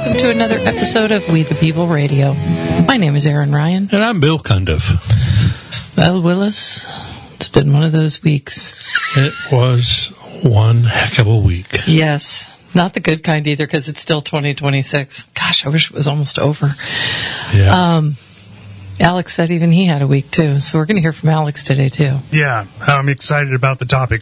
welcome to another episode of We the People Radio. My name is Aaron Ryan. And I'm Bill Cundiff. Well, Willis, it's been one of those weeks. It was one heck of a week. Yes. Not the good kind either, because it's still 2026. Gosh, I wish it was almost over. Yeah. Alex said even he had a week, too. So we're going to hear from Alex today, too. Yeah, I'm excited about the topic.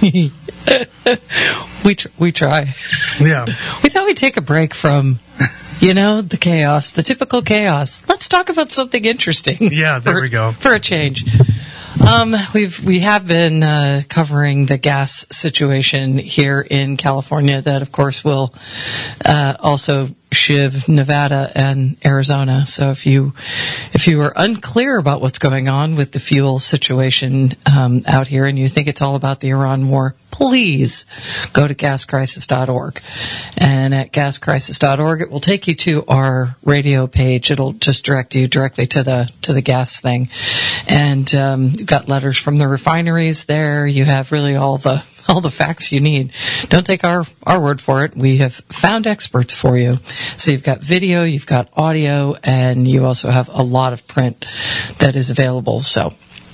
We try. Yeah. We thought we'd take a break from, the chaos, the typical chaos. Let's talk about something interesting. Yeah, there we go. For a change. We have been covering the gas situation here in California that, of course, will also shiv Nevada and Arizona. So if you are unclear about what's going on with the fuel situation out here and you think it's all about the Iran war, please go to gascrisis.org. And at gascrisis.org, it will take you to our radio page. It'll just direct you directly to the gas thing. And you've got letters from the refineries there. You have really all the facts you need. Don't take our word for it. We have found experts for you. So you've got video, you've got audio, and you also have a lot of print that is available. So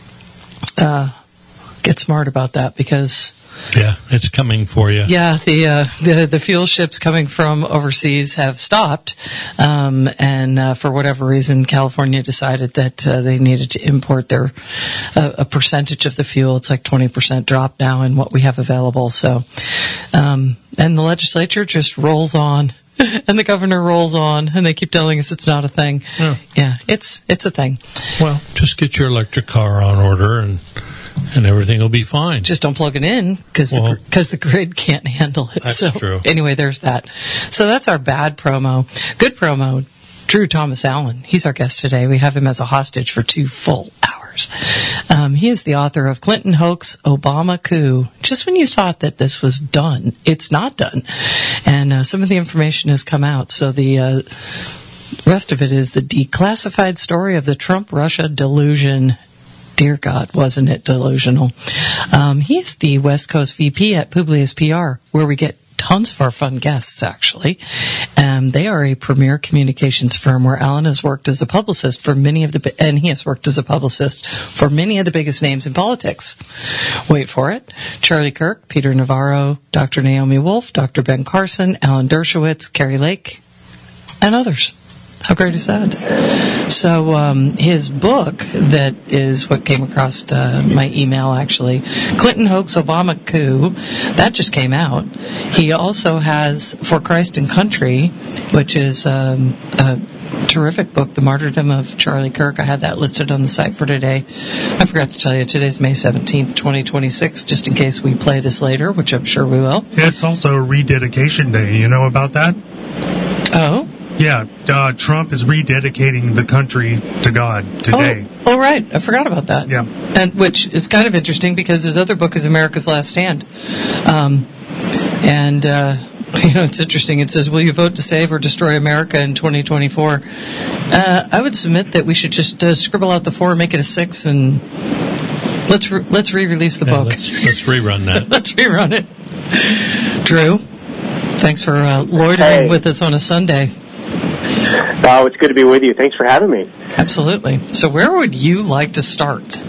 get smart about that, because yeah, it's coming for you. Yeah, the fuel ships coming from overseas have stopped, and for whatever reason, California decided that they needed to import a percentage of the fuel. It's like 20% drop now in what we have available. So, and the legislature just rolls on. And the governor rolls on, and they keep telling us it's not a thing. Yeah, it's a thing. Well, just get your electric car on order, and everything will be fine. Just don't plug it in, because the grid can't handle it. That's true. Anyway, there's that. So that's our bad promo. Good promo, Drew Thomas Allen. He's our guest today. We have him as a hostage for 2 full hours. He is the author of Clinton Hoax, Obama Coup. Just when you thought that this was done, it's not done. And some of the information has come out. So the rest of it is the declassified story of the Trump-Russia delusion. Dear God, wasn't it delusional? He's the West Coast VP at Publius PR, where we get tons of our fun guests, actually. They are a premier communications firm where Alan has worked as a publicist for he has worked as a publicist for many of the biggest names in politics. Wait for it. Charlie Kirk, Peter Navarro, Dr. Naomi Wolf, Dr. Ben Carson, Alan Dershowitz, Carrie Lake, and others. How great is that? So his book, that is what came across my email, actually, Clinton Hoax, Obama Coup, that just came out. He also has For Christ and Country, which is a terrific book, The Martyrdom of Charlie Kirk. I had that listed on the site for today. I forgot to tell you, today's May 17th, 2026, just in case we play this later, which I'm sure we will. It's also Rededication Day. You know about that? Oh? Yeah, Trump is rededicating the country to God today. Oh, right. I forgot about that. Yeah. And which is kind of interesting, because his other book is America's Last Stand. It's interesting. It says, will you vote to save or destroy America in 2024? I would submit that we should just scribble out the 4, make it a 6, and let's re-release the book. Let's rerun that. Let's rerun it. Drew, thanks for loitering with us on a Sunday. Oh, it's good to be with you. Thanks for having me. Absolutely. So where would you like to start?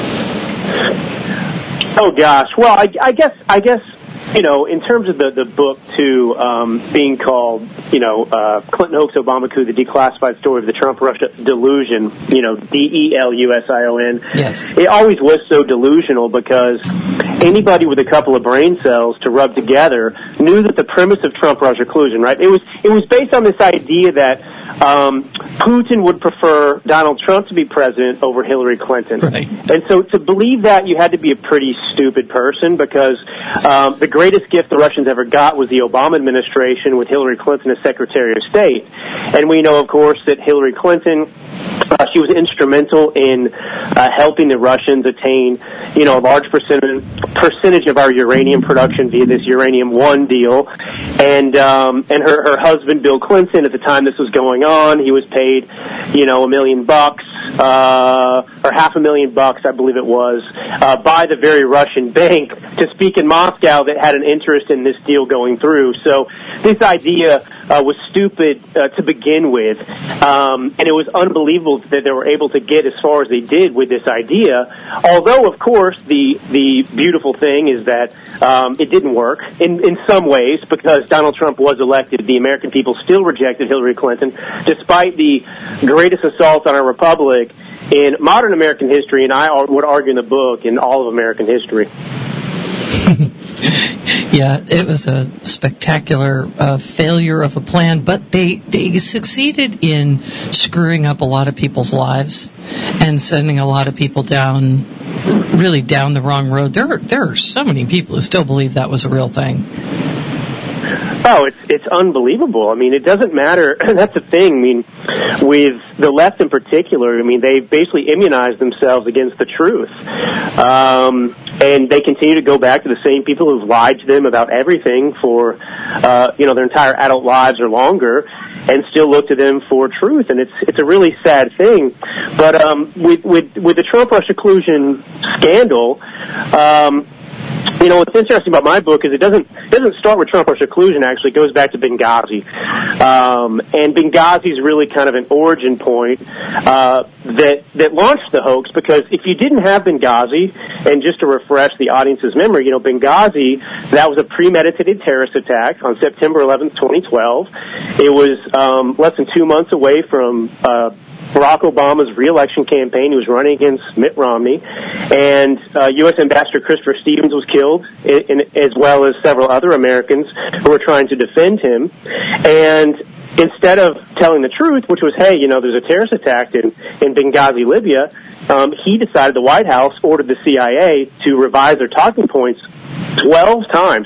Oh, gosh. Well, I guess, in terms of the book, too, being called, Clinton Hoax, Obama Coup, the Declassified Story of the Trump-Russia Delusion, Delusion. Yes. It always was so delusional, because anybody with a couple of brain cells to rub together knew that the premise of Trump-Russia collusion, right? It was based on this idea that Putin would prefer Donald Trump to be president over Hillary Clinton. Right. And so to believe that, you had to be a pretty stupid person, because the greatest gift the Russians ever got was the Obama administration with Hillary Clinton as Secretary of State. And we know, of course, that Hillary Clinton, she was instrumental in helping the Russians attain, a large percentage of our uranium production via this Uranium One deal. And her husband, Bill Clinton, at the time this was going on, he was paid, $1 million or $500,000, I believe it was, by the very Russian bank to speak in Moscow that had an interest in this deal going through. So this idea was stupid to begin with, and it was unbelievable that they were able to get as far as they did with this idea. Although, of course, the beautiful thing is that it didn't work in some ways, because Donald Trump was elected. The American people still rejected Hillary Clinton, despite the greatest assault on our republic in modern American history, and I would argue in the book, in all of American history. Yeah, it was a spectacular failure of a plan, but they succeeded in screwing up a lot of people's lives and sending a lot of people down the wrong road. There are so many people who still believe that was a real thing. Oh, it's unbelievable. I mean, it doesn't matter. That's the thing. I mean, with the left in particular, I mean, they basically immunized themselves against the truth. And they continue to go back to the same people who've lied to them about everything for, their entire adult lives or longer, and still look to them for truth. And it's a really sad thing. But with the Trump-Russia collusion scandal, what's interesting about my book is it doesn't start with Trump-Russia collusion. Actually, it goes back to Benghazi, and Benghazi is really kind of an origin point that launched the hoax. Because if you didn't have Benghazi, and just to refresh the audience's memory, Benghazi, that was a premeditated terrorist attack on September 11th, 2012. It was less than 2 months away from Barack Obama's re-election campaign. He was running against Mitt Romney, and U.S. Ambassador Christopher Stevens was killed, as well as several other Americans who were trying to defend him. And instead of telling the truth, which was, hey, there's a terrorist attack in Benghazi, Libya, he decided, the White House ordered the CIA to revise their talking points 12 times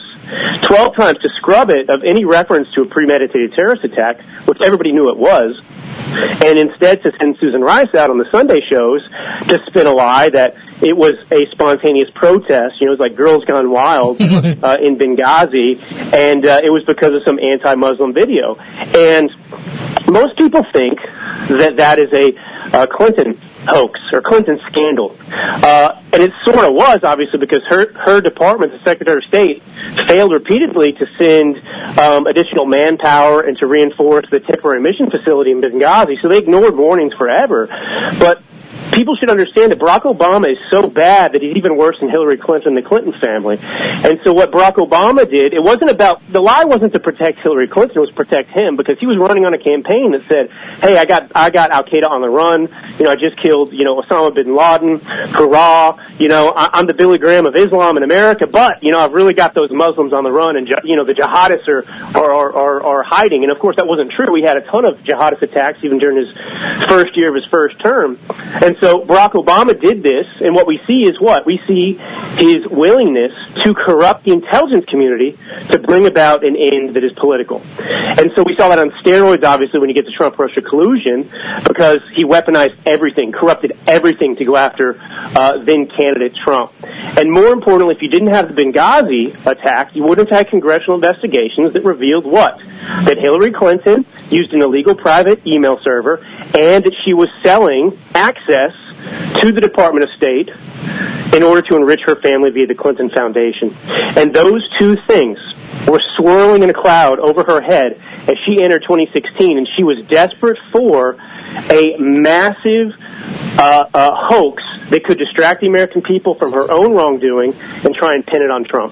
to scrub it of any reference to a premeditated terrorist attack, which everybody knew it was. And instead to send Susan Rice out on the Sunday shows to spin a lie that it was a spontaneous protest. It was like Girls Gone Wild in Benghazi, and it was because of some anti-Muslim video. And most people think that is a Clinton hoax or Clinton scandal. And it sort of was, obviously, because her department, the Secretary of State, failed repeatedly to send additional manpower and to reinforce the temporary mission facility in Benghazi. So they ignored warnings forever. But people should understand that Barack Obama is so bad that he's even worse than Hillary Clinton and the Clinton family. And so what Barack Obama did, the lie wasn't to protect Hillary Clinton, it was to protect him, because he was running on a campaign that said, hey, I got Al-Qaeda on the run, I just killed, Osama bin Laden, hurrah, I'm the Billy Graham of Islam in America, but, I've really got those Muslims on the run, and, the jihadists are hiding. And of course that wasn't true. We had a ton of jihadist attacks even during his first year of his first term. And so Barack Obama did this, and what we see is what? We see his willingness to corrupt the intelligence community to bring about an end that is political. And so we saw that on steroids, obviously, when you get to Trump-Russia collusion, because he weaponized everything, corrupted everything to go after then-candidate Trump. And more importantly, if you didn't have the Benghazi attack, you wouldn't have had congressional investigations that revealed what? That Hillary Clinton used an illegal private email server, and that she was selling access to the Department of State in order to enrich her family via the Clinton Foundation. And those two things were swirling in a cloud over her head as she entered 2016, and she was desperate for a massive hoax that could distract the American people from her own wrongdoing and try and pin it on Trump.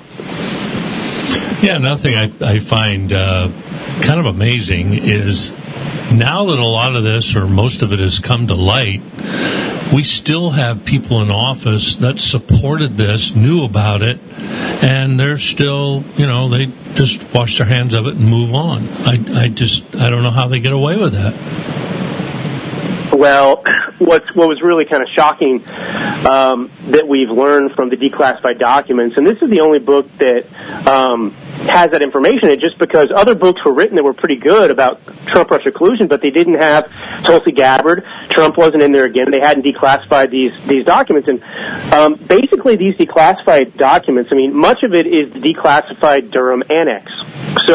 Yeah, another thing I find kind of amazing is now that a lot of this, or most of it, has come to light, we still have people in office that supported this, knew about it, and they're still, they just wash their hands of it and move on. I don't know how they get away with that. Well, what was really kind of shocking that we've learned from the declassified documents, and this is the only book that has that information, it's just because other books were written that were pretty good about Trump-Russia collusion, but they didn't have Tulsi Gabbard. Trump wasn't in there again. They hadn't declassified these documents. And basically these declassified documents, much of it is the declassified Durham Annex. So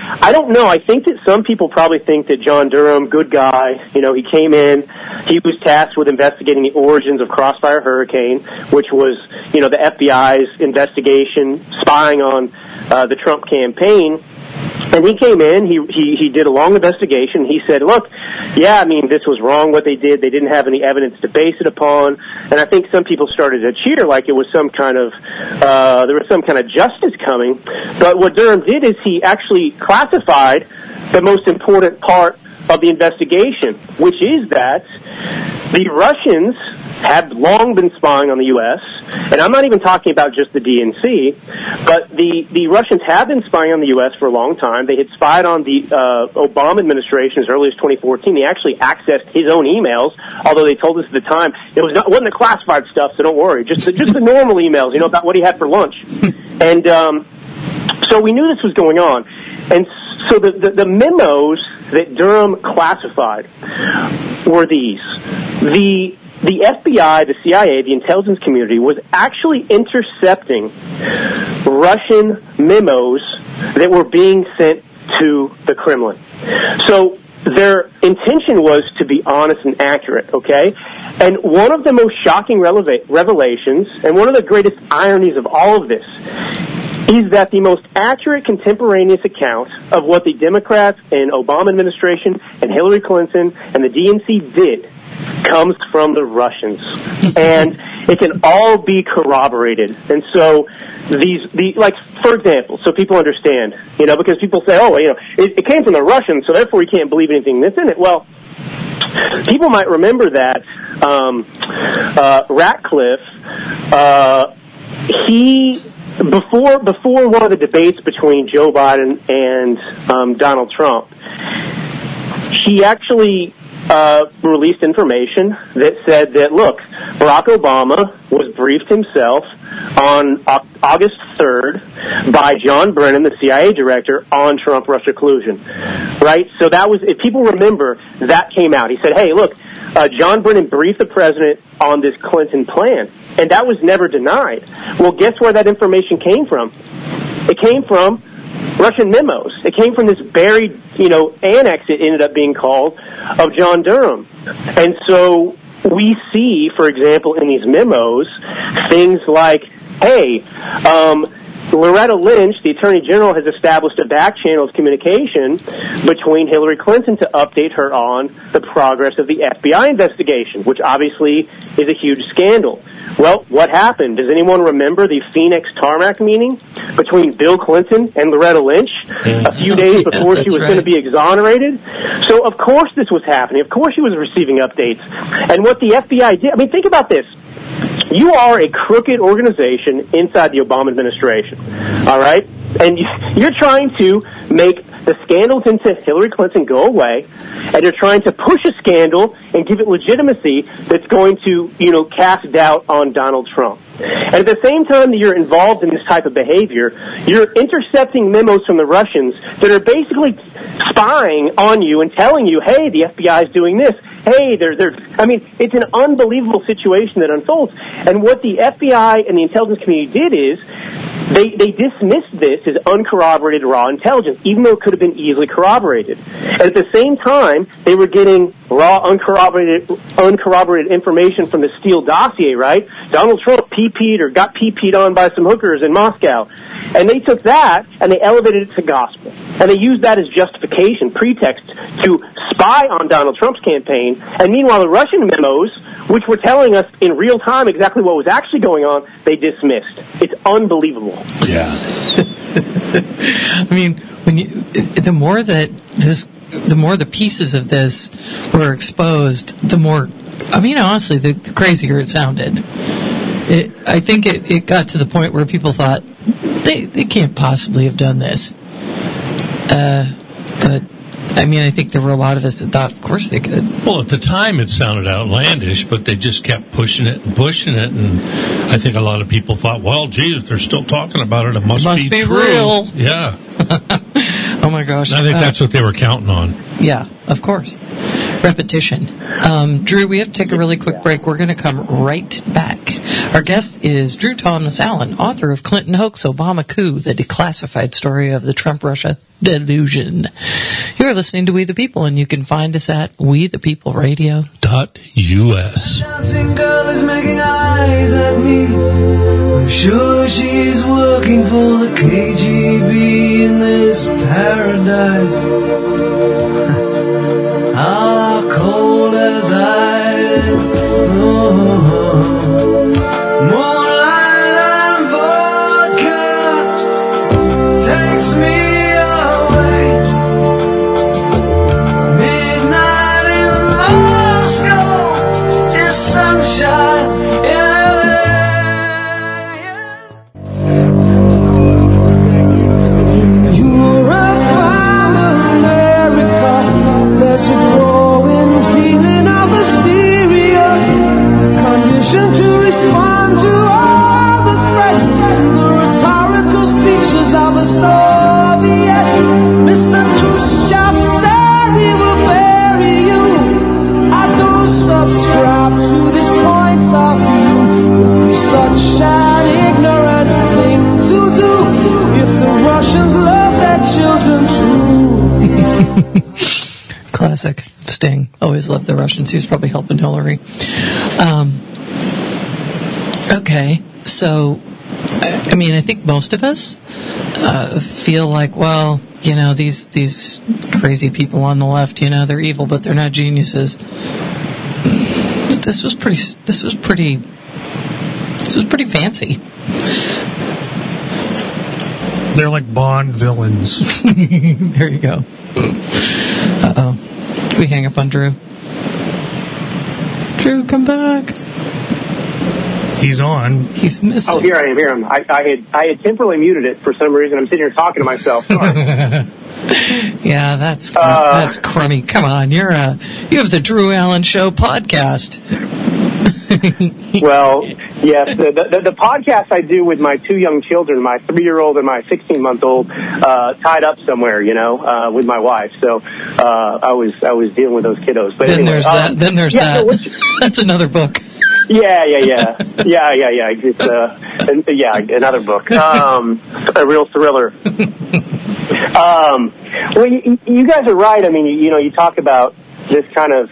I don't know. I think that some people probably think that John Durham, good guy, he came in, he was tasked with investigating the origins of Crossfire Hurricane, which was, the FBI's investigation, spying on the Trump campaign. And he came in, he did a long investigation. He said, look, this was wrong what they did. They didn't have any evidence to base it upon. And I think some people started to cheer like it was some kind of, there was some kind of justice coming. But what Durham did is he actually classified the most important part of the investigation, which is that the Russians have long been spying on the U.S., and I'm not even talking about just the DNC, but the Russians have been spying on the U.S. for a long time. They had spied on the Obama administration as early as 2014. They actually accessed his own emails, although they told us at the time it wasn't the classified stuff, so don't worry, just the normal emails, about what he had for lunch. And so we knew this was going on. And so the memos that Durham classified were these. The FBI, the CIA, the intelligence community was actually intercepting Russian memos that were being sent to the Kremlin. So their intention was to be honest and accurate, okay? And one of the most shocking revelations, and one of the greatest ironies of all of this, is that the most accurate contemporaneous account of what the Democrats and Obama administration and Hillary Clinton and the DNC did comes from the Russians. And it can all be corroborated. And so for example, so people understand, because people say, it came from the Russians, so therefore you can't believe anything that's in it. Well, people might remember that Ratcliffe, before one of the debates between Joe Biden and Donald Trump, he actually released information that said that, look, Barack Obama was briefed himself on August 3rd by John Brennan, the CIA director, on Trump-Russia collusion, right? So that was, if people remember, that came out. He said, hey, look, John Brennan briefed the president on this Clinton plan, and that was never denied. Well, guess where that information came from? It came from Russian memos. It came from this buried, annex, it ended up being called, of John Durham. And so we see, for example, in these memos, things like, hey, Loretta Lynch, the Attorney General, has established a back channel of communication between Hillary Clinton to update her on the progress of the FBI investigation, which obviously is a huge scandal. Well, what happened? Does anyone remember the Phoenix tarmac meeting between Bill Clinton and Loretta Lynch a few days before she was going to be exonerated? So, of course, this was happening. Of course she was receiving updates. And what the FBI did, think about this. You are a crooked organization inside the Obama administration, all right? And you're trying to make the scandals into Hillary Clinton go away, and you're trying to push a scandal and give it legitimacy that's going to, cast doubt on Donald Trump. And at the same time that you're involved in this type of behavior, you're intercepting memos from the Russians that are basically spying on you and telling you, hey, the FBI is doing this. Hey, it's an unbelievable situation that unfolds. And what the FBI and the intelligence community did is they dismissed this as uncorroborated raw intelligence, even though it could have been easily corroborated. And at the same time, they were getting raw, uncorroborated information from the Steele dossier, right? Donald Trump PP'd or got PP'd on by some hookers in Moscow. And they took that and they elevated it to gospel. And they used that as justification, pretext to spy on Donald Trump's campaign. And meanwhile, the Russian memos, which were telling us in real time exactly what was actually going on, they dismissed. It's unbelievable. Yeah. The more the pieces of this were exposed, the more, honestly, the crazier it sounded. I think it got to the point where people thought, they can't possibly have done this. But I think there were a lot of us that thought, of course they could. Well, at the time it sounded outlandish, but they just kept pushing it, and I think a lot of people thought, well, gee, if they're still talking about it, it must be true. Real. Yeah. Oh my gosh. I think that's what they were counting on. Yeah, of course. Repetition. Drew, we have to take a really quick break. We're going to come right back. Our guest is Drew Thomas Allen, author of Clinton Hoax, Obama Coup, the declassified story of the Trump-Russia delusion. You're listening to We the People, and you can find us at wethepeopleradio.us. Dancing girl is making eyes at me. I'm sure she's working for the KGB in this paradise. How cold as ice. Moonlight and vodka takes me away. Midnight in Moscow is sunshine in LA. In Europe, America, there's a growing feeling of hysteria, conditioned to respond to all the threats and the rhetorical speeches of the Soviets. Mr. Khrushchev said he will bury you. I don't subscribe to this point of view. It would be such an ignorant thing to do if the Russians love their children too. Classic. Sting. Always loved the Russians. He was probably helping Hillary. Okay, so, I mean, I think most of us feel like, well, you know, these crazy people on the left, you know, they're evil, but they're not geniuses. This was pretty fancy. They're like Bond villains. There you go. Uh-oh. We hang up on Drew. Drew, come back. He's on. He's missing. Oh, here I am. I had temporarily muted it for some reason. I'm sitting here talking to myself. Sorry. Yeah, that's crummy. Come on, you have the Drew Allen Show podcast. Well, yes, the podcast I do with my two young children, my 3-year-old and my 16-month-old, tied up somewhere, you know, with my wife. So I was dealing with those kiddos. But then anyway, there's that. Then there's that. That's another book. Yeah. It's another book. A real thriller. Well, you guys are right. I mean, you talk about this kind of,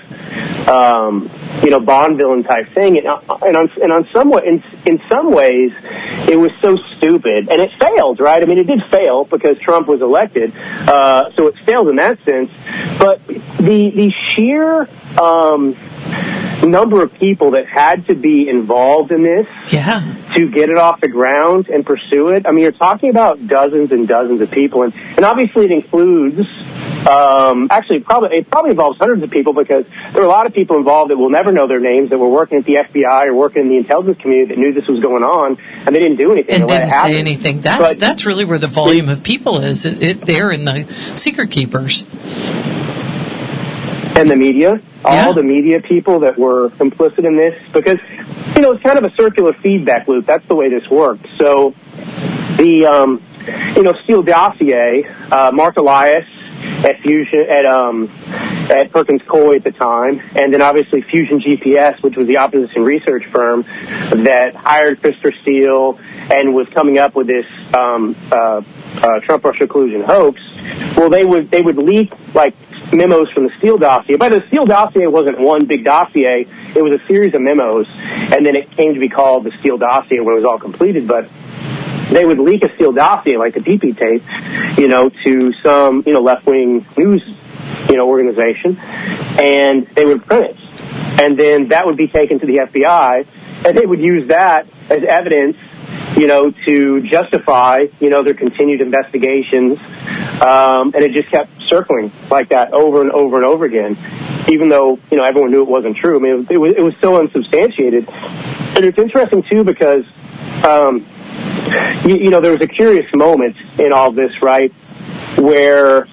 Bond villain type thing, in some ways, it was so stupid, and it failed, right? I mean, it did fail because Trump was elected, so it failed in that sense. But the sheer number of people that had to be involved in this to get it off the ground and pursue it. I mean, you're talking about dozens and dozens of people, and obviously it includes, it probably involves hundreds of people, because there were a lot of people involved that will never know their names, that were working at the FBI or working in the intelligence community that knew this was going on, and they didn't do anything. And didn't say anything. That's really where the volume of people is. They're in the secret keepers. And the media, all the media people that were complicit in this, because, it's kind of a circular feedback loop. That's the way this worked. So the, Steele dossier, Mark Elias at Fusion, at Perkins Coie at the time, and then obviously Fusion GPS, which was the opposition research firm that hired Christopher Steele and was coming up with this Trump-Russia collusion hoax. Well, they would leak like memos from the Steele dossier. But the Steele dossier wasn't one big dossier; it was a series of memos, and then it came to be called the Steele dossier when it was all completed. But they would leak a Steele dossier, like the PP tape, to some, left-wing news, organization, and they would print it. And then that would be taken to the FBI, and they would use that as evidence, to justify, their continued investigations. And it just kept circling like that over and over and over again, even though, everyone knew it wasn't true. I mean, it was so unsubstantiated. And it's interesting, too, because, there was a curious moment in all this, right, where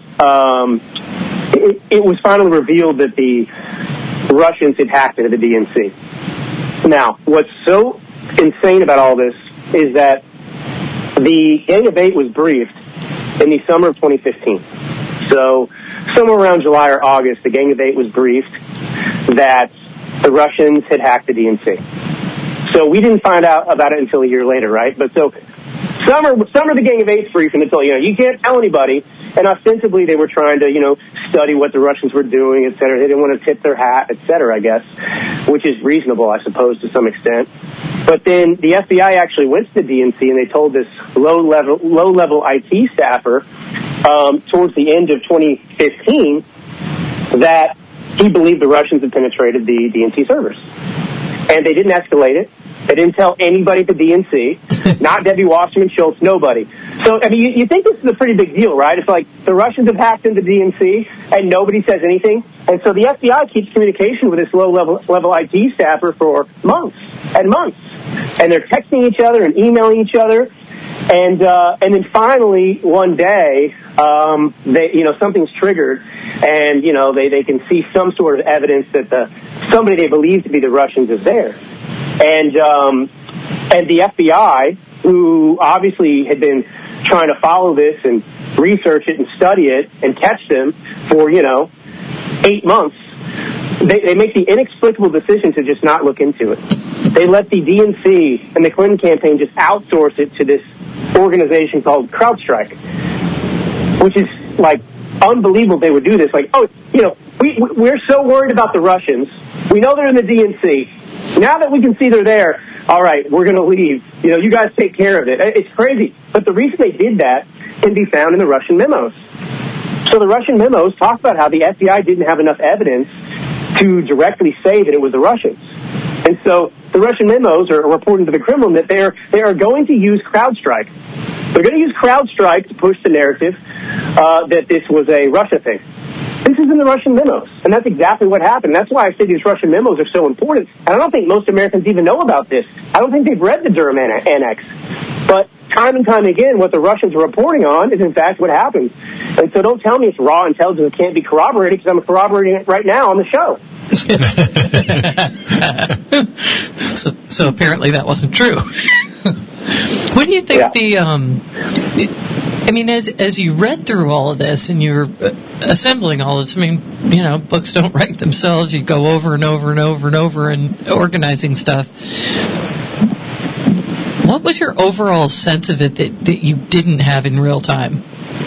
it was finally revealed that the Russians had hacked into the DNC. Now, what's so insane about all this is that the Gang of Eight was briefed in the summer of 2015. So somewhere around July or August, the Gang of Eight was briefed that the Russians had hacked the DNC. So we didn't find out about it until a year later, right? But so some are the Gang of Eight briefing until, you can't tell anybody. And ostensibly they were trying to, study what the Russians were doing, et cetera. They didn't want to tip their hat, et cetera, I guess, which is reasonable, I suppose, to some extent. But then the FBI actually went to the DNC and they told this low-level IT staffer towards the end of 2015 that he believed the Russians had penetrated the DNC servers. And they didn't escalate it. They didn't tell anybody at the DNC, not Debbie Wasserman Schultz, nobody. So, I mean, you think this is a pretty big deal, right? It's like the Russians have hacked into DNC and nobody says anything. And so the FBI keeps communication with this low-level IT staffer for months and months. And they're texting each other and emailing each other. And then finally, one day, something's triggered, and they can see some sort of evidence that somebody they believe to be the Russians is there, and the FBI, who obviously had been trying to follow this and research it and study it and catch them for 8 months, they make the inexplicable decision to just not look into it. They let the DNC and the Clinton campaign just outsource it to this organization called CrowdStrike, which is like unbelievable they would do this. Like, we're so worried about the Russians. We know they're in the DNC. Now that we can see they're there, all right, we're going to leave. You guys take care of it. It's crazy. But the reason they did that can be found in the Russian memos. So the Russian memos talk about how the FBI didn't have enough evidence to directly say that it was the Russians. And so the Russian memos are reporting to the Kremlin that they are going to use CrowdStrike. They're going to use CrowdStrike to push the narrative that this was a Russia thing. This is in the Russian memos, and that's exactly what happened. That's why I say these Russian memos are so important. And I don't think most Americans even know about this. I don't think they've read the Durham Annex. But time and time again, what the Russians are reporting on is, in fact, what happened. And so don't tell me it's raw intelligence that can't be corroborated, because I'm corroborating it right now on the show. So apparently that wasn't true. What do you think as you read through all of this and you're assembling all this, books don't write themselves. You go over and over and over and over and organizing stuff. What was your overall sense of it that you didn't have in real time?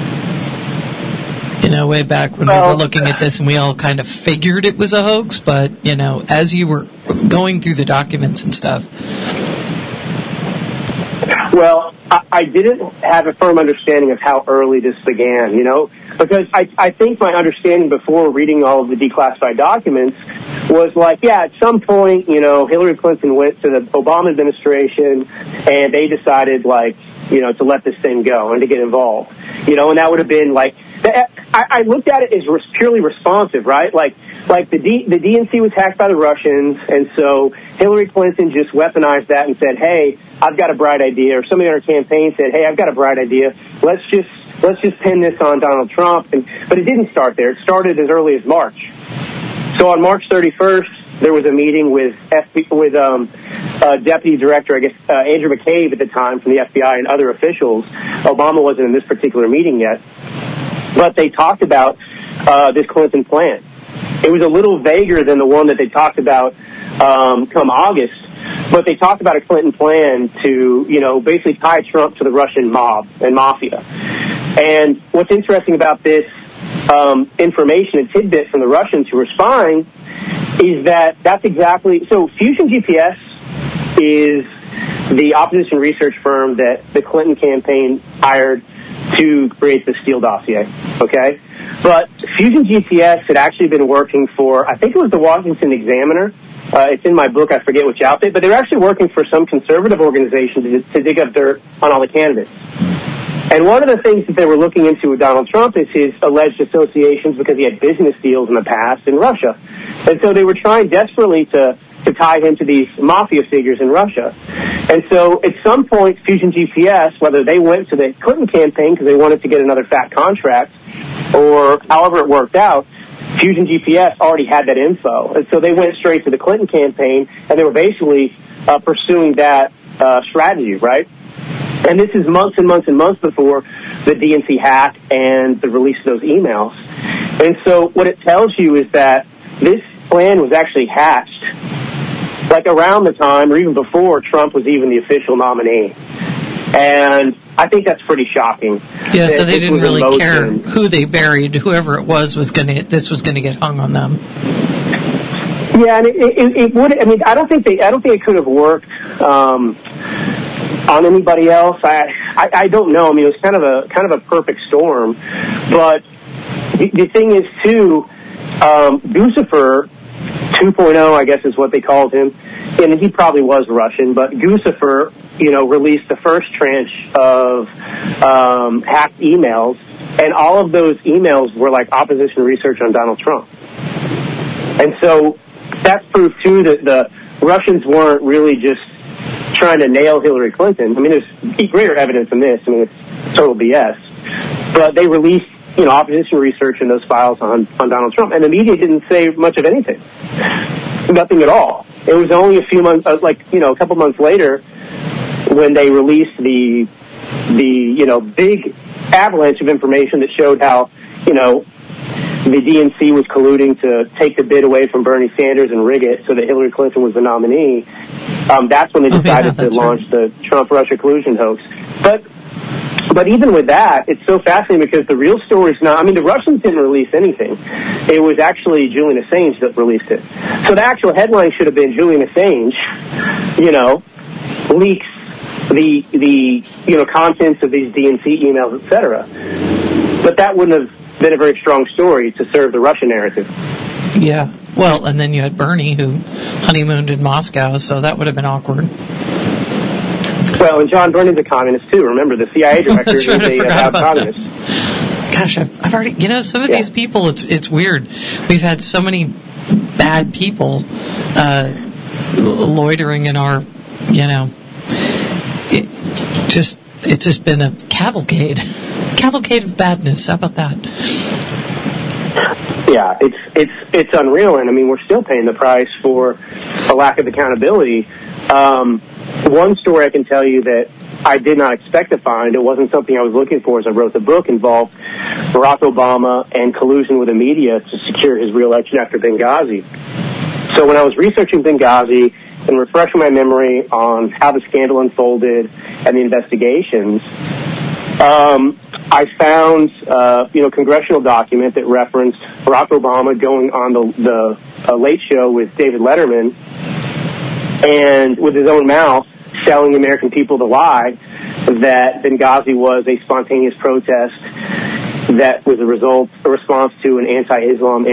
Way back when we were looking at this and we all kind of figured it was a hoax, but, as you were going through the documents and stuff. Well, I didn't have a firm understanding of how early this began, because I think my understanding before reading all of the declassified documents was like, at some point, Hillary Clinton went to the Obama administration and they decided, to let this thing go and to get involved, and that would have been I looked at it as purely responsive, right? Like the DNC was hacked by the Russians, and so Hillary Clinton just weaponized that and said, "Hey, I've got a bright idea," or somebody on her campaign said, "Hey, I've got a bright idea. Let's just pin this on Donald Trump." But it didn't start there. It started as early as March. So on March 31st, there was a meeting with Deputy Director, Andrew McCabe at the time from the FBI and other officials. Obama wasn't in this particular meeting yet. But they talked about this Clinton plan. It was a little vaguer than the one that they talked about come August, but they talked about a Clinton plan to, basically tie Trump to the Russian mob and mafia. And what's interesting about this information and tidbit from the Russians who were spying is that's exactly... So Fusion GPS is the opposition research firm that the Clinton campaign hired to create the Steele dossier, okay? But Fusion GPS had actually been working for, I think it was the Washington Examiner. It's in my book, I forget which outfit, but they were actually working for some conservative organization to dig up dirt on all the candidates. And one of the things that they were looking into with Donald Trump is his alleged associations, because he had business deals in the past in Russia. And so they were trying desperately to tie him to these mafia figures in Russia. And so at some point, Fusion GPS, whether they went to the Clinton campaign because they wanted to get another fat contract, or however it worked out, Fusion GPS already had that info. And so they went straight to the Clinton campaign, and they were basically pursuing that strategy, right? And this is months and months and months before the DNC hack and the release of those emails. And so what it tells you is that this plan was actually hatched like around the time or even before Trump was even the official nominee. And I think that's pretty shocking. Yeah, so they didn't really care who they buried. Whoever it was gonna get hung on them. Yeah, and it would. I mean, I don't think it could have worked on anybody else. I don't know. I mean, it was kind of a perfect storm. But the thing is, too, Guccifer 2.0, I guess is what they called him, and he probably was Russian. But Guccifer, released the first tranche of hacked emails, and all of those emails were like opposition research on Donald Trump. And so that's proof, too, that the Russians weren't really just trying to nail Hillary Clinton. I mean, there's greater evidence than this. I mean, it's total BS. But they released, opposition research in those files on Donald Trump, and the media didn't say much of anything. Nothing at all. It was only a few months, a couple months later, when they released the big avalanche of information that showed how, the DNC was colluding to take the bid away from Bernie Sanders and rig it so that Hillary Clinton was the nominee. That's when they decided to launch the Trump-Russia collusion hoax. But even with that, it's so fascinating because the real story is not, I mean, the Russians didn't release anything. It was actually Julian Assange that released it. So the actual headline should have been Julian Assange, leaks the contents of these DNC emails, etc. But that wouldn't have been a very strong story to serve the Russian narrative. Yeah. Well, and then you had Bernie, who honeymooned in Moscow, so that would have been awkward. Well, and John Brennan is a communist, too. Remember, the CIA director is a proud communist. Gosh, I've already, some of these people, it's weird. We've had so many bad people loitering in our, it's just been a cavalcade of badness. How about that? Yeah, it's unreal, and I mean, we're still paying the price for a lack of accountability. One story I can tell you that I did not expect to find, it wasn't something I was looking for as I wrote the book, involved Barack Obama and collusion with the media to secure his re-election after Benghazi. So when I was researching Benghazi and refreshing my memory on how the scandal unfolded and the investigations, I found, congressional document that referenced Barack Obama going on the Late Show with David Letterman and with his own mouth telling the American people the lie that Benghazi was a spontaneous protest that was a response to an anti-Islam,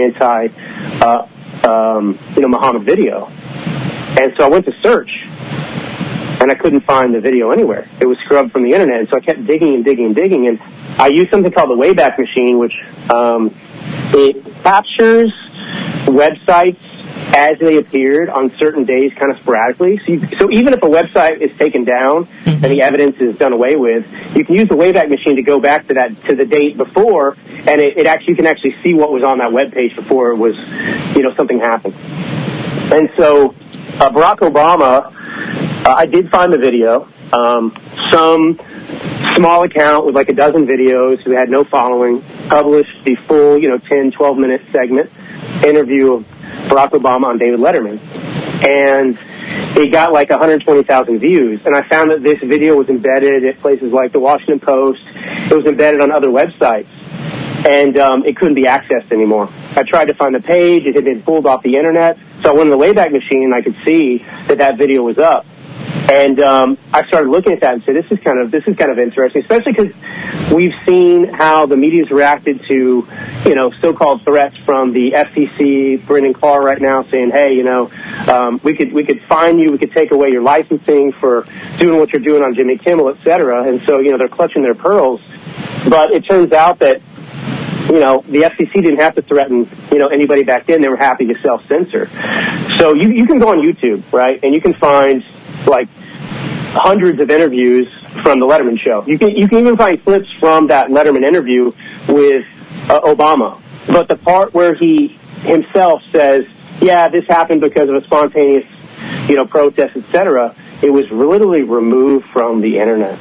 Muhammad video. And so I went to search, and I couldn't find the video anywhere. It was scrubbed from the internet, and so I kept digging, and I used something called the Wayback Machine, which it captures websites as they appeared on certain days kind of sporadically. So even if a website is taken down and the evidence is done away with, you can use the Wayback Machine to go back to the date before, and you can actually see what was on that web page before it was, something happened. And so Barack Obama, I did find the video. Some small account with like a dozen videos who had no following published the full, 10, 12-minute segment interview of Barack Obama on David Letterman. And it got like 120,000 views. And I found that this video was embedded at places like the Washington Post. It was embedded on other websites. And it couldn't be accessed anymore. I tried to find the page. It had been pulled off the internet. So I went in the Wayback Machine, and I could see that video was up. And I started looking at that and said, this is kind of interesting, especially because we've seen how the media's reacted to, so-called threats from the FCC, Brendan Carr right now saying, hey, we could fine you, we could take away your licensing for doing what you're doing on Jimmy Kimmel, et cetera. And so, they're clutching their pearls. But it turns out that, the FCC didn't have to threaten, anybody back then. They were happy to self-censor. So you can go on YouTube, right, and you can find like hundreds of interviews from the Letterman show. You can even find clips from that Letterman interview with Obama. But the part where he himself says, yeah, this happened because of a spontaneous, protest, etc., it was literally removed from the internet.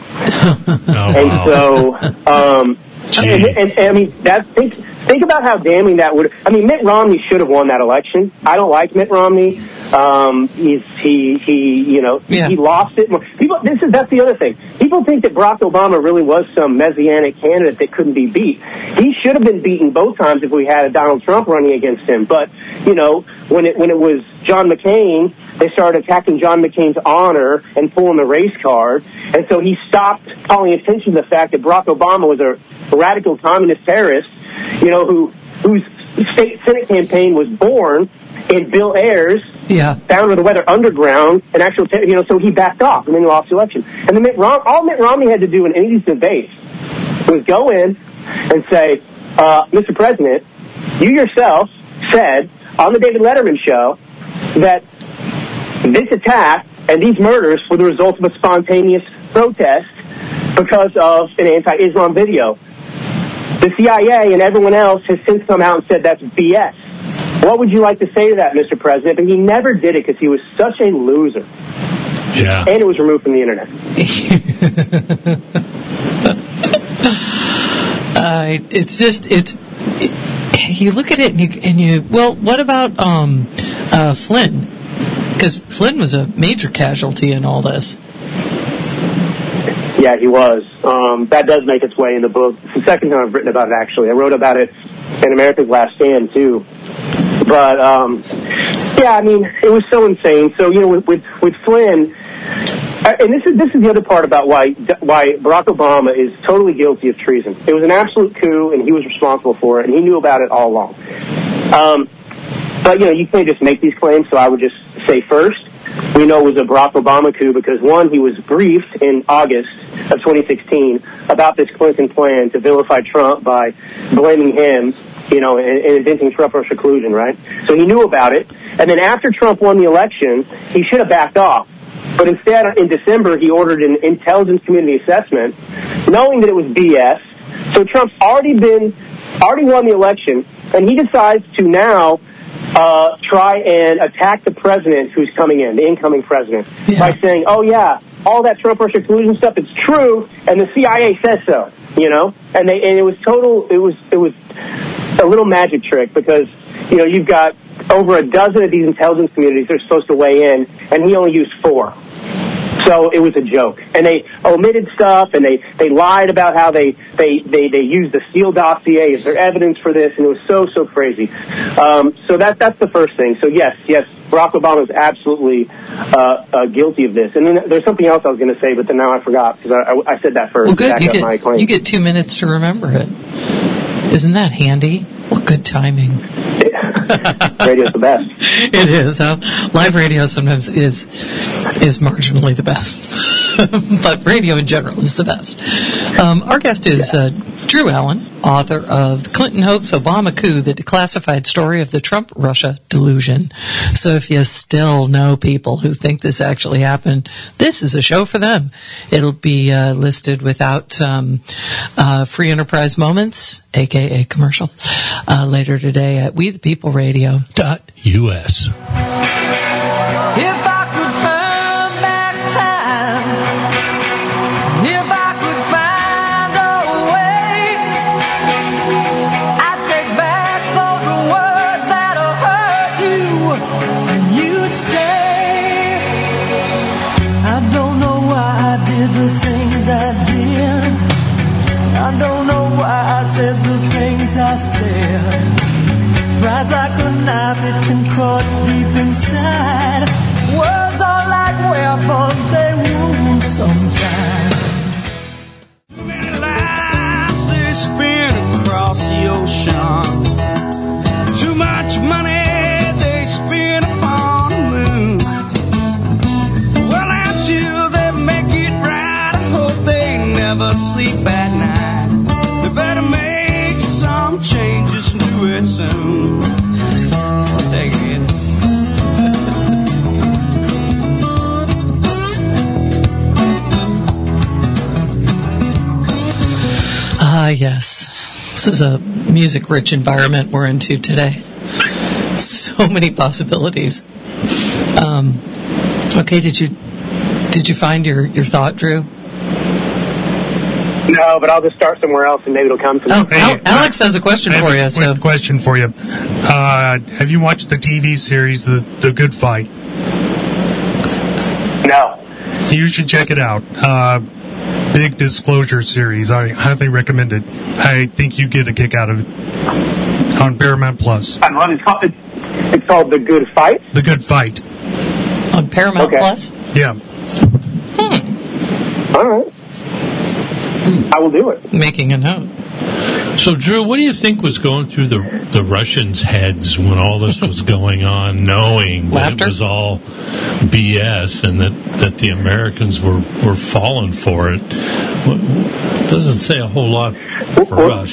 And I mean, think about how damning that would. I mean, Mitt Romney should have won that election. I don't like Mitt Romney. He lost it. That's the other thing. People think that Barack Obama really was some messianic candidate that couldn't be beat. He should have been beaten both times if we had a Donald Trump running against him. But, when it was John McCain, they started attacking John McCain's honor and pulling the race card. And so he stopped calling attention to the fact that Barack Obama was a radical communist terrorist, whose state Senate campaign was born in Bill Ayers, founder of the Weather Underground, an actual, so he backed off and then he lost the election. And then all Mitt Romney had to do in any of these debates was go in and say, Mr. President, you yourself said on the David Letterman show that this attack and these murders were the result of a spontaneous protest because of an anti-Islam video. The CIA and everyone else has since come out and said that's BS. What would you like to say to that, Mr. President? But he never did it because he was such a loser. Yeah. And it was removed from the internet. You look at it and you well, what about Flynn? Because Flynn was a major casualty in all this. Yeah, he was. That does make its way in the book. It's the second time I've written about it, actually. I wrote about it in America's Last Stand, too. But, it was so insane. So, with Flynn, and this is the other part about why Barack Obama is totally guilty of treason. It was an absolute coup, and he was responsible for it, and he knew about it all along. But, you can't just make these claims, so I would just say first, we know it was a Barack Obama coup because, one, he was briefed in August of 2016 about this Clinton plan to vilify Trump by blaming him, and inventing Trump-Russia collusion, right? So he knew about it. And then after Trump won the election, he should have backed off. But instead, in December, he ordered an intelligence community assessment, knowing that it was BS. So Trump's already won the election, and he decides to now try and attack the president who's coming in, the incoming president, by saying, oh, yeah, all that Trump-Russia collusion stuff, it's true, and the CIA says so, And it was a little magic trick because, you've got over a dozen of these intelligence communities that are supposed to weigh in, and he only used 4. So it was a joke. And they omitted stuff, and they lied about how they used the Steele dossier as their evidence for this, and it was so crazy. So that's the first thing. So yes, Barack Obama is absolutely guilty of this. And then there's something else I was going to say, but then now I forgot because I said that first. Well, good. You get 2 minutes to remember it. Isn't that handy? What good timing. Radio's the best. It is. Live radio sometimes is marginally the best. But radio in general is the best. Our guest is Drew Allen, author of The Clinton Hoax, Obama Coup, The Declassified Story of the Trump-Russia Delusion. So if you still know people who think this actually happened, this is a show for them. It'll be listed without free enterprise moments, a.k.a. commercial, later today at WeThePeopleRadio.us. If I could turn back time, if I could find a way, I'd take back those words that'll hurt you, and you'd stay. I don't know why I did the things I did. I don't know why I said the things I said. Pride's like a knife, it can cut deep inside. Words are like weapons, they wound sometimes. Too many lives they spin across the ocean. Too much money they spend upon the moon. Well, until they make it right, I hope they never sleep at night. They better make some changes and do it soon. Take it. Yes. This is a music-rich environment we're into today. So many possibilities. Okay, did you find your thought, Drew? No, but I'll just start somewhere else and maybe it'll come to me. Oh, Alex has a question for you. So, question for you. Have you watched the TV series, The Good Fight? No. You should check it out. Big Disclosure series. I highly recommend it. I think you get a kick out of it on Paramount Plus. It's called The Good Fight? The Good Fight. on Paramount Plus? Yeah. All right. I will do it. Making a note. So, Drew, what do you think was going through the Russians' heads when all this was going on, knowing that it was all BS and that the Americans were falling for it? Doesn't say a whole lot for us.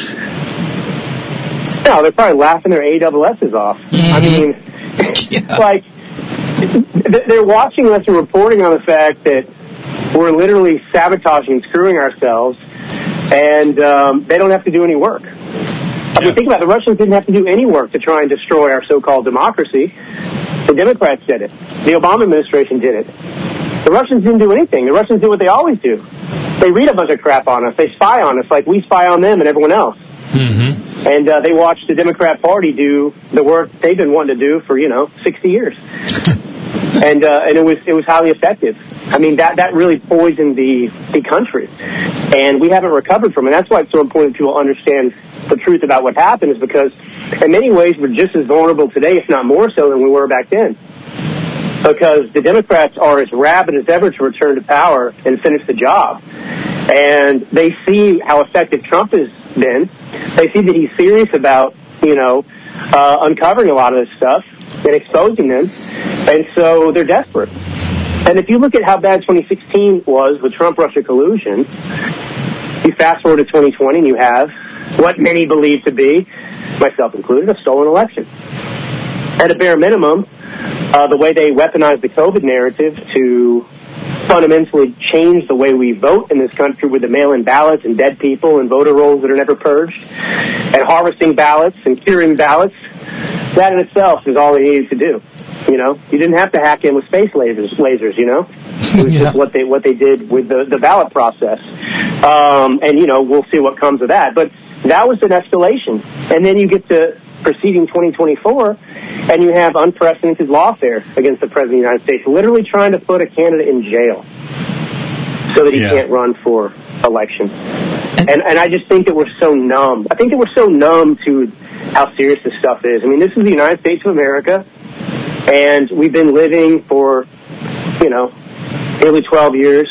No, they're probably laughing their AWSs off. I mean, like, they're watching us and reporting on the fact that we're literally sabotaging and screwing ourselves, and they don't have to do any work. I mean, think about it. The Russians didn't have to do any work to try and destroy our so-called democracy. The Democrats did it. The Obama administration did it. The Russians didn't do anything. The Russians do what they always do. They read a bunch of crap on us. They spy on us like we spy on them and everyone else. Mm-hmm. And they watched the Democrat Party do the work they've been wanting to do for, 60 years. And it was highly effective. I mean, that really poisoned the country. And we haven't recovered from it. That's why it's so important people understand the truth about what happened, is because in many ways we're just as vulnerable today, if not more so, than we were back then. Because the Democrats are as rabid as ever to return to power and finish the job. And they see how effective Trump has been. They see that he's serious about, uncovering a lot of this stuff and exposing them. And so they're desperate. And if you look at how bad 2016 was with Trump-Russia collusion, you fast forward to 2020 and you have what many believe to be, myself included, a stolen election. At a bare minimum, the way they weaponized the COVID narrative to fundamentally change the way we vote in this country with the mail-in ballots and dead people and voter rolls that are never purged and harvesting ballots and curing ballots, that in itself is all they needed to do. You didn't have to hack in with space lasers. It was just what they did with the ballot process. And we'll see what comes of that. But that was an escalation. And then you get to proceeding 2024, and you have unprecedented lawfare against the President of the United States, literally trying to put a candidate in jail so that he can't run for election. And I just think that we're so numb. I think that we're so numb to how serious this stuff is. I mean, this is the United States of America, and we've been living for, nearly 12 years,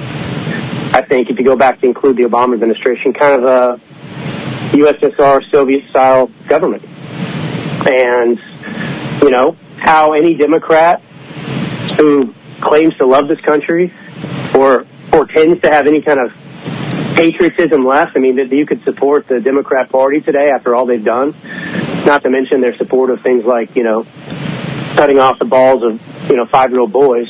I think, if you go back to include the Obama administration, kind of a USSR Soviet-style government. And, how any Democrat who claims to love this country or tends to have any kind of patriotism left, I mean, that you could support the Democrat Party today after all they've done, not to mention their support of things like, cutting off the balls of, 5-year-old boys.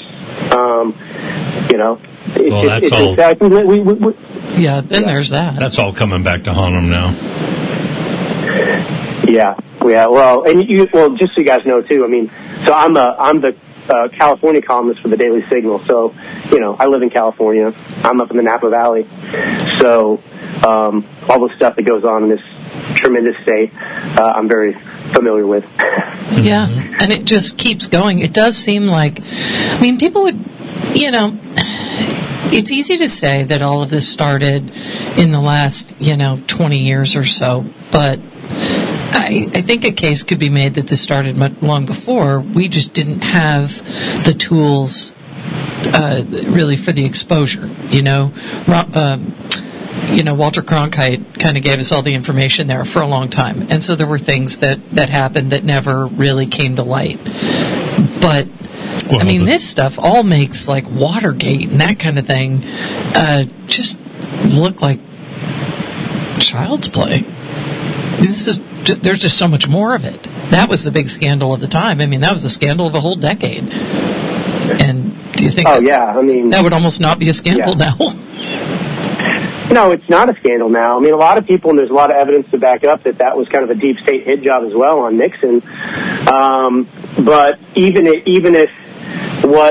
There's that. That's all coming back to haunt them now. Yeah. Well, just so you guys know too, I mean, so I'm the California columnist for the Daily Signal. So, I live in California. I'm up in the Napa Valley. So, all the stuff that goes on in this tremendous state, I'm very familiar with. Yeah, and it just keeps going. It does seem like, people would, it's easy to say that all of this started in the last, 20 years or so, but I think a case could be made that this started long before. We just didn't have the tools really for the exposure, Walter Cronkite kind of gave us all the information there for a long time. And so there were things that happened that never really came to light. But, this stuff all makes, like, Watergate and that kind of thing just look like child's play. There's just so much more of it. That was the big scandal of the time. That was the scandal of a whole decade. And do you think that would almost not be a scandal now? No, it's not a scandal now. A lot of people, and there's a lot of evidence to back up that was kind of a deep state hit job as well on Nixon. But even if what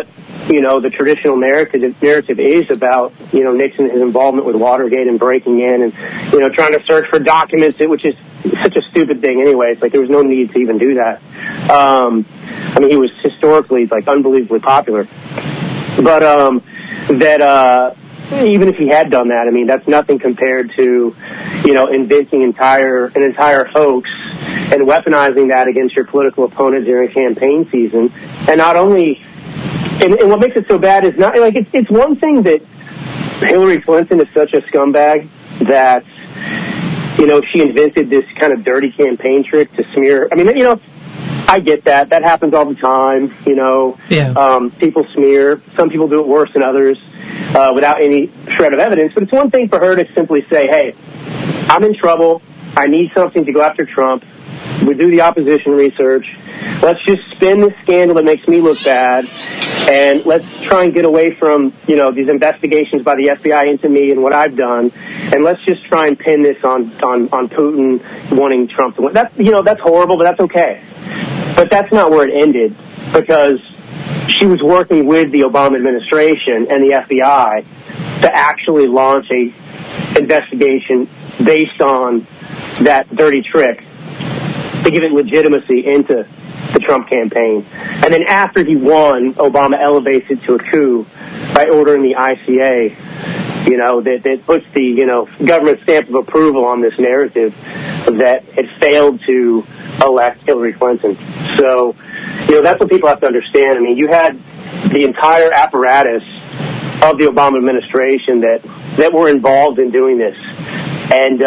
the traditional narrative is about, Nixon, his involvement with Watergate and breaking in and, trying to search for documents, which is such a stupid thing anyway. It's like there was no need to even do that. He was historically, unbelievably popular. But even if he had done that, that's nothing compared to, inventing an entire hoax and weaponizing that against your political opponent during campaign season. And not only, and what makes it so bad is not, it's one thing that Hillary Clinton is such a scumbag that, she invented this kind of dirty campaign trick to smear. I get that. That happens all the time, Yeah. People smear. Some people do it worse than others without any shred of evidence. But it's one thing for her to simply say, hey, I'm in trouble. I need something to go after Trump. We do the opposition research. Let's just spin this scandal that makes me look bad, and let's try and get away from, these investigations by the FBI into me and what I've done, and let's just try and pin this on Putin wanting Trump to win. That's horrible, but that's okay. But that's not where it ended, because she was working with the Obama administration and the FBI to actually launch a investigation based on that dirty trick to give it legitimacy into the Trump campaign. And then after he won, Obama elevates it to a coup by ordering the ICA, that puts the, government stamp of approval on this narrative that it failed to elect Hillary Clinton. So, that's what people have to understand. You had the entire apparatus of the Obama administration that were involved in doing this. And,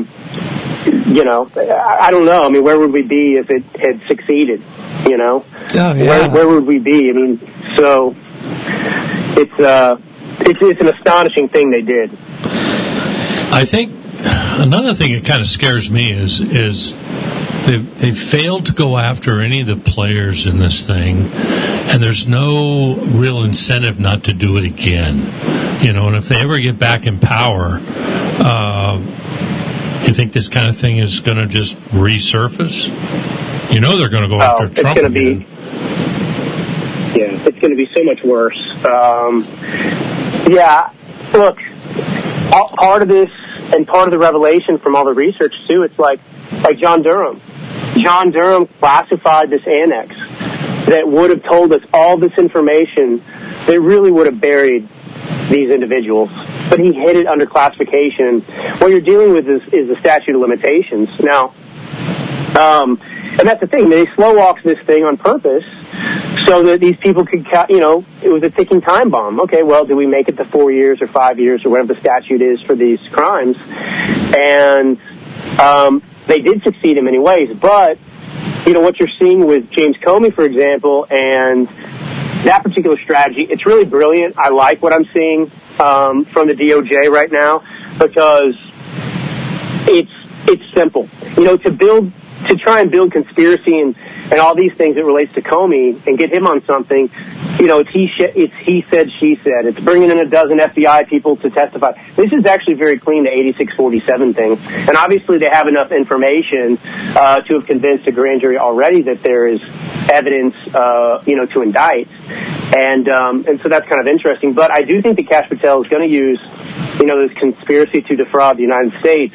I don't know. Where would we be if it had succeeded? Oh, yeah. Where would we be? So it's an astonishing thing they did. I think another thing that kind of scares me is they failed to go after any of the players in this thing, and there's no real incentive not to do it again. And if they ever get back in power, you think this kind of thing is going to just resurface? They're going to go after Trump again. It's going to be so much worse. Look, part of this and part of the revelation from all the research too, it's like John Durham. John Durham classified this annex that would have told us all this information that really would have buried these individuals, but he hid it under classification. What you're dealing with is the statute of limitations. Now, and that's the thing, they slow walked this thing on purpose so that these people could, it was a ticking time bomb. Okay, well, do we make it to 4 years or 5 years or whatever the statute is for these crimes? And they did succeed in many ways, but, what you're seeing with James Comey, for example, and that particular strategy, it's really brilliant. I like what I'm seeing from the DOJ right now, because it's simple. To try and build conspiracy and all these things that relates to Comey and get him on something, it's he said, she said. It's bringing in a dozen FBI people to testify. This is actually very clean, the 8647 thing. And obviously they have enough information to have convinced a grand jury already that there is evidence, to indict. And so that's kind of interesting. But I do think that Kash Patel is going to use, this conspiracy to defraud the United States,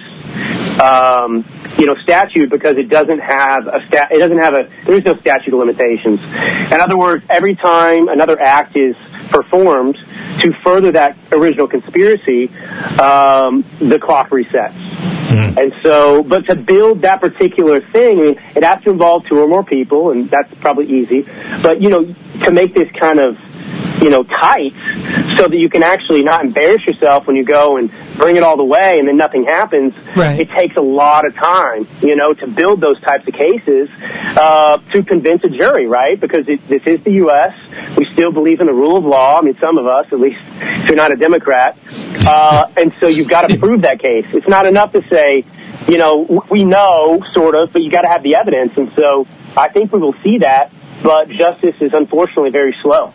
statute, because it doesn't have there is no statute of limitations. In other words, every time another act is performed to further that original conspiracy, the clock resets. Mm-hmm. And so, but to build that particular thing, it has to involve 2 or more people, and that's probably easy. But, to make this kind of, tight so that you can actually not embarrass yourself when you go and bring it all the way and then nothing happens. Right. It takes a lot of time, to build those types of cases to convince a jury, right? Because this is the U.S. We still believe in the rule of law. Some of us, at least, if you're not a Democrat. And so you've got to prove that case. It's not enough to say, we know, sort of, but you got to have the evidence. And so I think we will see that, but justice is unfortunately very slow.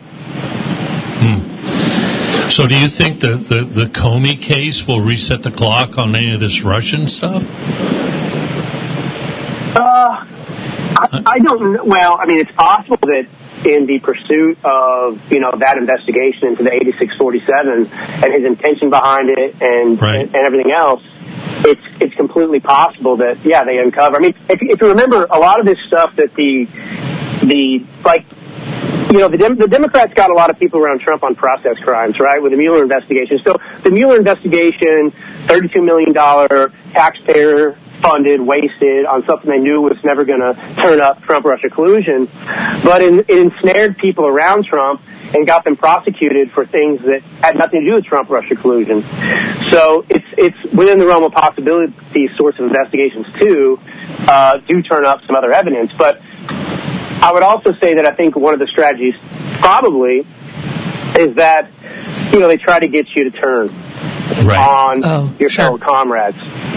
So do you think the Comey case will reset the clock on any of this Russian stuff? I don't. Well, I mean, it's possible that in the pursuit of that investigation into the 8647 and his intention behind it and everything else, it's completely possible that they uncover. I mean, if you remember, a lot of this stuff that the Democrats got a lot of people around Trump on process crimes, right, with the Mueller investigation. So the Mueller investigation, $32 million taxpayer funded, wasted on something they knew was never going to turn up, Trump-Russia collusion. But it ensnared people around Trump and got them prosecuted for things that had nothing to do with Trump-Russia collusion. So it's within the realm of possibility these sorts of investigations, too, do turn up some other evidence. But I would also say that I think one of the strategies probably is that, they try to get you to turn on your fellow comrades.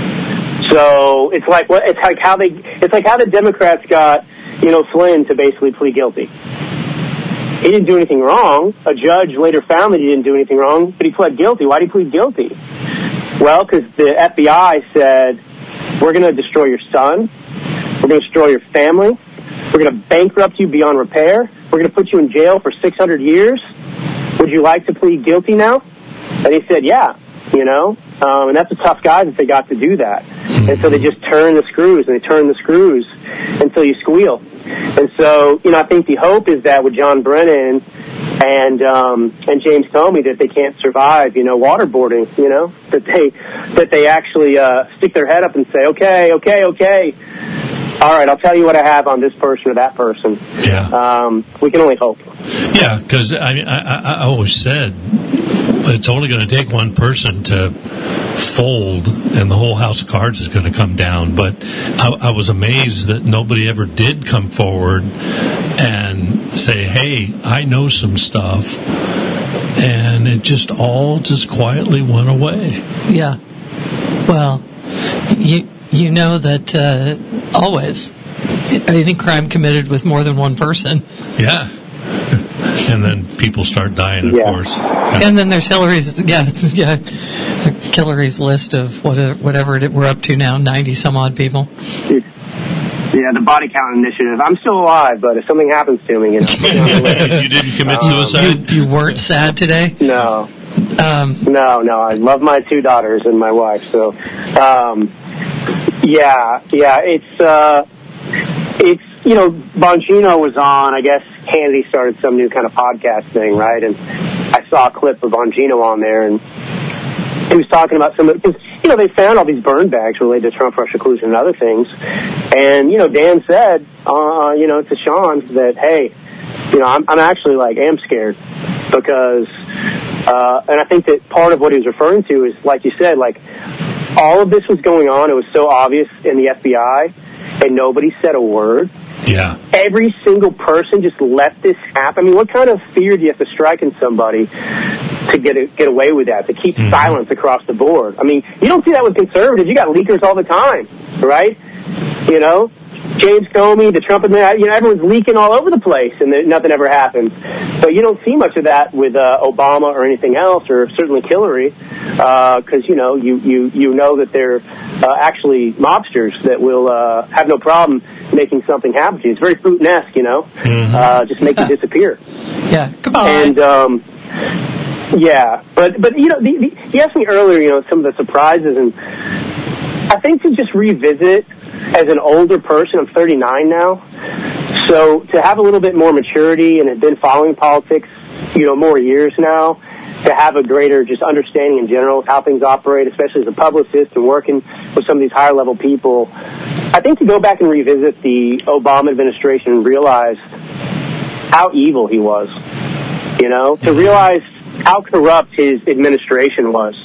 So it's like how the Democrats got, Flynn to basically plead guilty. He didn't do anything wrong. A judge later found that he didn't do anything wrong, but he pled guilty. Why did he plead guilty? Well, because the FBI said, we're going to destroy your son. We're going to destroy your family. We're going to bankrupt you beyond repair. We're going to put you in jail for 600 years. Would you like to plead guilty now? And he said, yeah, and that's a tough guy that they got to do that. And so they just turn the screws until you squeal. And so, I think the hope is that with John Brennan and James Comey that they can't survive, waterboarding, that they actually stick their head up and say, okay. All right, I'll tell you what I have on this person or that person. Yeah. We can only hope. Yeah, because I always said it's only going to take one person to fold and the whole house of cards is going to come down. But I was amazed that nobody ever did come forward and say, hey, I know some stuff. And it just all quietly went away. Yeah. Well, you know that always any crime committed with more than one person. Yeah. And then people start dying, of course. Yeah. And then there's Hillary's list of whatever we're up to now, 90 some odd people. Yeah, the body count initiative. I'm still alive, but if something happens to me, You didn't commit suicide? You weren't sad today? No. No. I love my two daughters and my wife. So, it's Bongino was on. I guess Hannity started some new kind of podcast thing, right? And I saw a clip of Bongino on there, and he was talking about some of because they found all these burn bags related to Trump-Russia collusion and other things. And Dan said, to Sean that, hey, I'm actually am scared because, and I think that part of what he was referring to is, like you said, all of this was going on. It was so obvious in the FBI, and nobody said a word. Yeah. Every single person just let this happen. I mean, what kind of fear do you have to strike in somebody to get away with that, to keep silence across the board? I mean, you don't see that with conservatives. You got leakers all the time, right? James Comey, the Trump administration, everyone's leaking all over the place, and nothing ever happens. But you don't see much of that with Obama or anything else, or certainly Hillary, because you know that they're actually mobsters that will have no problem making something happen to you. It's very Putin-esque, just make you disappear. Yeah, come on. And yeah, but you asked me earlier, some of the surprises, and I think to just revisit. As an older person, I'm 39 now, so to have a little bit more maturity and have been following politics, more years now, to have a greater just understanding in general of how things operate, especially as a publicist and working with some of these higher level people, I think to go back and revisit the Obama administration and realize how evil he was, to realize how corrupt his administration was.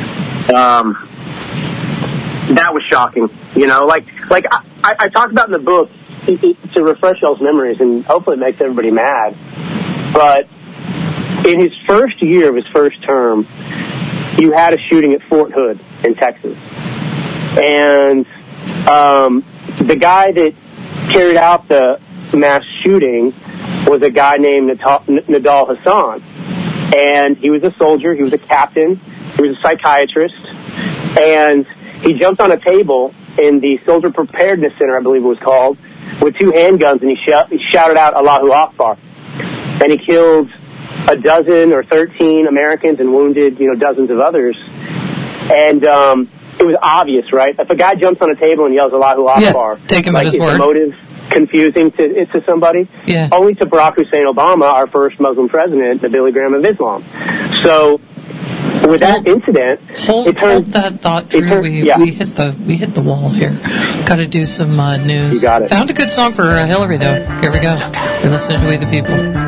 That was shocking, like I talked about in the book to refresh y'all's memories, and hopefully it makes everybody mad. But in his first year of his first term, you had a shooting at Fort Hood in Texas, and the guy that carried out the mass shooting was a guy named Nidal Hasan, and he was a soldier, he was a captain, he was a psychiatrist, and he jumped on a table in the Soldier Preparedness Center, I believe it was called, with 2 handguns, and he shouted out Allahu Akbar. And he killed a dozen or 13 Americans and wounded, dozens of others. And it was obvious, right? If a guy jumps on a table and yells Allahu Akbar, take him at his word. The motive confusing to somebody? Yeah. Only to Barack Hussein Obama, our first Muslim president, the Billy Graham of Islam. So with that incident, hold that thought, Drew. We hit the wall here. Got to do some news. You got it. Found a good song for Hillary, though. Here we go. You're listening to We the People.